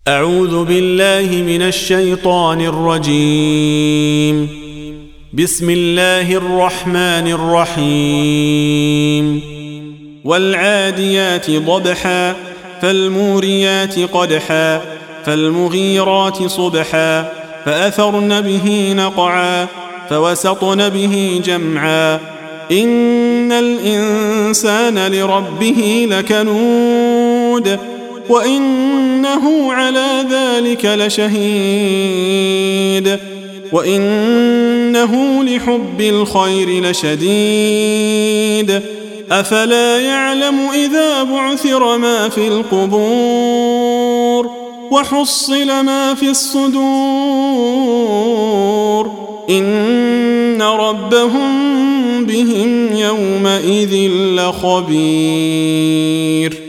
أعوذ بالله من الشيطان الرجيم. بسم الله الرحمن الرحيم. والعاديات ضبحا فالموريات قدحا فالمغيرات صبحا فأثرن به نقعا فوسطن به جمعا إن الإنسان لربه لكنود وإنه على ذلك لشهيد وإنه لحب الخير لشديد أفلا يعلم إذا بعثر ما في القبور وحصل ما في الصدور إن ربهم بهم يومئذ لخبير.